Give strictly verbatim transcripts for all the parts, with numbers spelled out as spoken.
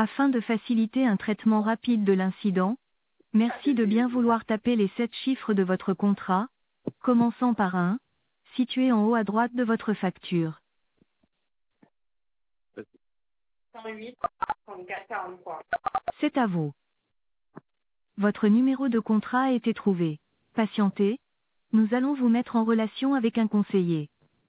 Afin de faciliter un traitement rapide de l'incident, merci de bien vouloir taper les sept chiffres de votre contrat, commençant par un, situé en haut à droite de votre facture. cent huit, trente-quatre, quarante-trois. C'est à vous. Votre numéro de contrat a été trouvé. Patientez, nous allons vous mettre en relation avec un conseiller.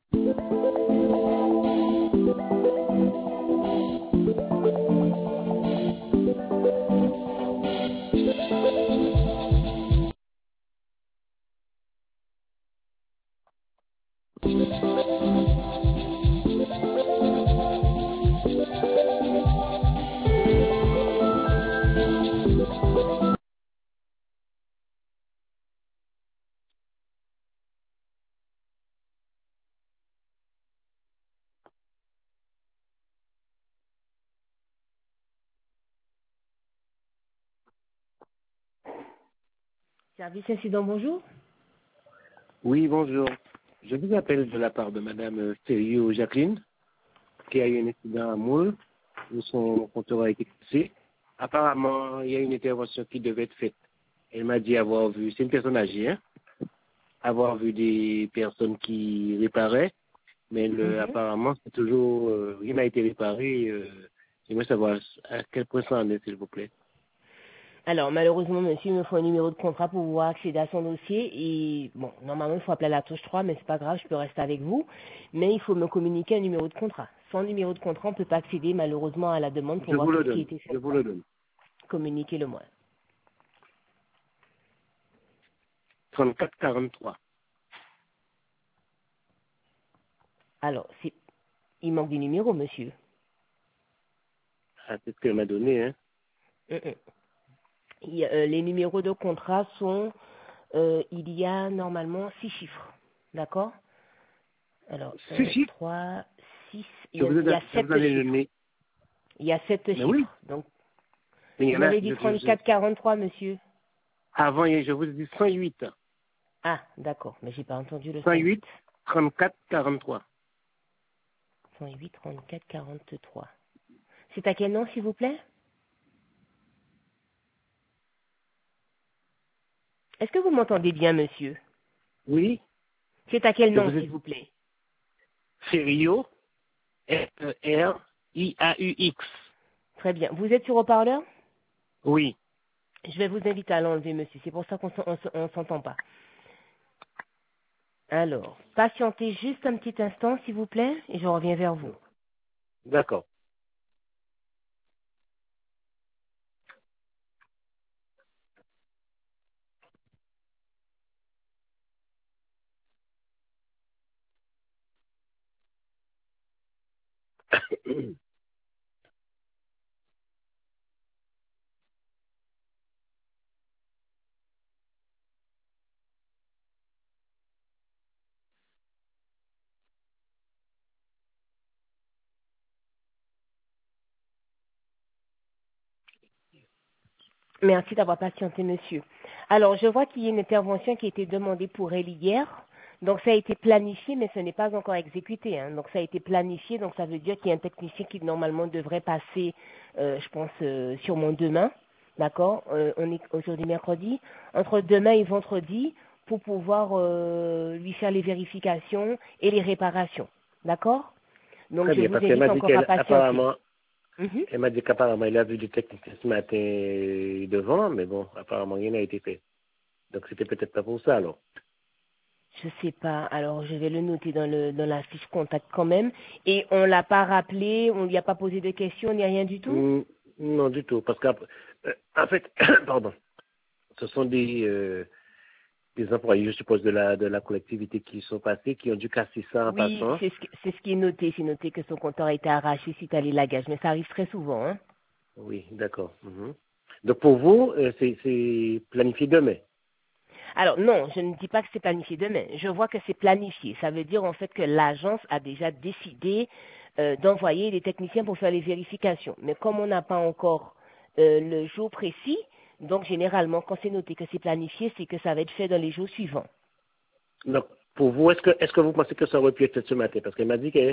Service incident, bonjour. Oui, bonjour. Je vous appelle de la part de Madame Stério Jacqueline, qui a eu un accident à Moule, où son compteur a été cassé. Apparemment, il y a une intervention qui devait être faite. Elle m'a dit avoir vu, c'est une personne âgée, hein, avoir vu des personnes qui réparaient, mais le, Mhm. apparemment, c'est toujours, euh, rien n'a été réparé. Euh, J'aimerais savoir à quel point ça en est, s'il vous plaît. Alors, malheureusement, monsieur, il me faut un numéro de contrat pour pouvoir accéder à son dossier. Et bon, normalement, il faut appeler à la touche trois, mais c'est pas grave, je peux rester avec vous. Mais il faut me communiquer un numéro de contrat. Sans numéro de contrat, on ne peut pas accéder, malheureusement, à la demande pour Je voir vous le tout ce qui a donne. été fait. Je vous le donne. Communiquez-le-moi. trente-quatre quarante-trois. Alors, c'est... il manque des numéros, monsieur. Ah, c'est ce qu'elle m'a donné, hein. Mm, mm. Il y a, euh, les numéros de contrat sont... euh, il y a normalement six chiffres. D'accord? Alors, Si, un, si. trois, six... Il Je y a, vous ai, il y a je sept vous avais chiffres. donné. Il y a sept Mais oui. chiffres. Donc, Mais il y vous en a, m'avez dit je, je, je- trente-quatre quarante-trois, monsieur. avant, je vous ai dit cent huit. Ah, d'accord, mais j'ai pas entendu le cent cent huit. huit, trente-quatre, quarante-trois. cent huit, trente-quatre, quarante-trois. C'est à quel nom, s'il vous plaît? Est-ce que vous m'entendez bien, monsieur? Oui, C'est à quel je nom, vous ai s'il dit vous plaît? Ferio, F E R I A U X. Très bien. Vous êtes sur haut-parleur? Oui, Je vais vous inviter à l'enlever, monsieur. C'est pour ça qu'on s'en- on s- on s'entend pas. Alors, patientez juste un petit instant, s'il vous plaît, et je reviens vers vous. d'accord. Merci d'avoir patienté, monsieur. Alors, je vois qu'il y a une intervention qui a été demandée pour elle hier. Donc, ça a été planifié, mais ce n'est pas encore exécuté, hein. Donc, ça a été planifié. Donc, ça veut dire qu'il y a un technicien qui, normalement, devrait passer, euh, je pense, euh, sûrement demain. D'accord? Euh, on est aujourd'hui mercredi. Entre demain et vendredi, pour pouvoir euh, lui faire les vérifications et les réparations. D'accord? Donc, Très je bien, vous parce qu'elle invite m'a dit encore à qu'elle, patienter. apparemment, Mhm. elle m'a dit qu'apparemment, il a vu des techniciens ce matin devant, mais bon, apparemment, rien n'a été fait. Donc, c'était peut-être pas pour ça, alors. Je sais pas. Alors, je vais le noter dans le dans la fiche contact quand même. Et on l'a pas rappelé, on lui a pas posé de questions, ni rien du tout. Hmm, non, du tout, parce qu'en en fait, pardon, ce sont des, euh, des employés, je suppose, de la, de la collectivité qui sont passés, qui ont dû casser ça en Oui, passant. c'est ce, que- c'est ce qui est noté. C'est noté que son compteur a été arraché suite à l'élagage. Mais ça arrive très souvent, hein. Oui, d'accord. Mhm. Donc, pour vous, euh, c'est c'est planifié demain. Alors non, je ne dis pas que c'est planifié demain. Je vois que c'est planifié. Ça veut dire en fait que l'agence a déjà décidé euh, d'envoyer des techniciens pour faire les vérifications. Mais comme on n'a pas encore euh, le jour précis, donc généralement quand c'est noté que c'est planifié, c'est que ça va être fait dans les jours suivants. Donc, pour vous, est-ce que, est-ce que vous pensez que ça aurait pu être fait ce matin? Parce qu'elle m'a dit que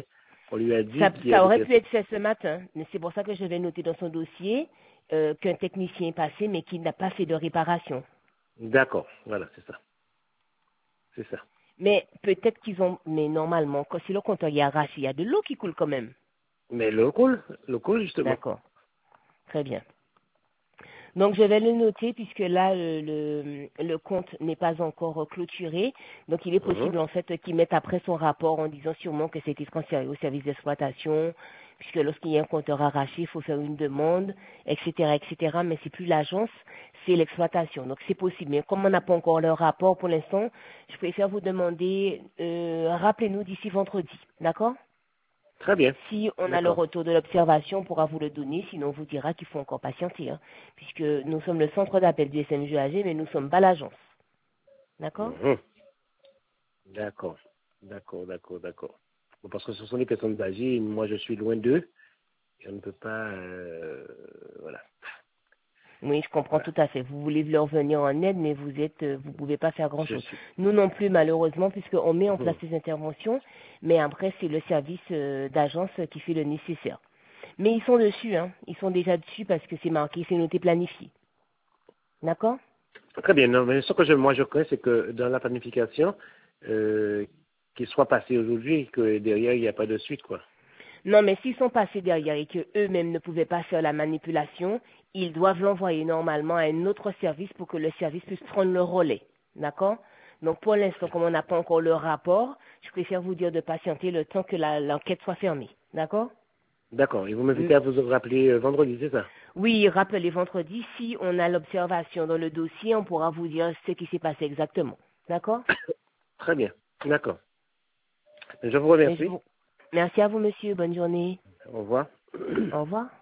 On lui a dit Ça, qu'il y ça avait aurait quelque pu être fait ce matin, mais c'est pour ça que je vais noter dans son dossier euh, qu'un technicien est passé, mais qu'il n'a pas fait de réparation. D'accord, voilà, c'est ça. C'est ça. Mais peut-être qu'ils ont... Mais normalement, quand si le compteur est arraché, il y a de l'eau qui coule quand même. Mais le cool, le cool justement. D'accord. Très bien. Donc, je vais le noter puisque là, le, le, le compte n'est pas encore clôturé. Donc, il est Mhm. possible, en fait, qu'il mette après son rapport en disant sûrement que c'était transféré au service d'exploitation, puisque lorsqu'il y a un compteur arraché, il faut faire une demande, et cetera, et cetera. Mais c'est plus l'agence, c'est l'exploitation. Donc, c'est possible. Mais comme on n'a pas encore le rapport pour l'instant, je préfère vous demander, euh, rappelez-nous d'ici vendredi. D'accord? Très bien. Si on a le D'accord. retour de l'observation, on pourra vous le donner, sinon on vous dira qu'il faut encore patienter, hein, puisque nous sommes le centre d'appel du S M G A G, mais nous ne sommes pas l'agence. D'accord? Mhm. D'accord. D'accord, d'accord, d'accord. Bon, parce que ce sont des personnes âgées, moi je suis loin d'eux, et on ne peut pas... euh, voilà. Oui, je comprends Voilà. tout à fait. Vous voulez leur venir en aide, mais vous êtes, euh, vous pouvez pas faire Je grand-chose. suis... Nous non plus, malheureusement, puisqu'on met en place Mhm. ces interventions, mais après c'est le service euh, d'agence qui fait le nécessaire. Mais ils sont dessus, hein. Ils sont déjà dessus parce que c'est marqué, c'est noté planifié. D'accord? Très bien. Non, mais ce que je, moi je crains, c'est que dans la planification, euh, qu'il soit passé aujourd'hui et que derrière, il n'y a pas de suite, quoi. Non, mais s'ils sont passés derrière et que eux-mêmes ne pouvaient pas faire la manipulation, ils doivent l'envoyer normalement à un autre service pour que le service puisse prendre le relais. D'accord? Donc pour l'instant, comme on n'a pas encore le rapport, je préfère vous dire de patienter le temps que la- l'enquête soit fermée. D'accord? D'accord. Et vous Mm. m'invitez à vous rappeler euh, vendredi, c'est ça? Oui, rappelez vendredi, si on a l'observation dans le dossier, on pourra vous dire ce qui s'est passé exactement. D'accord? Très bien. D'accord. Je vous Mais je remercie. vous... Merci à vous, monsieur. Bonne journée. Au revoir. Au revoir.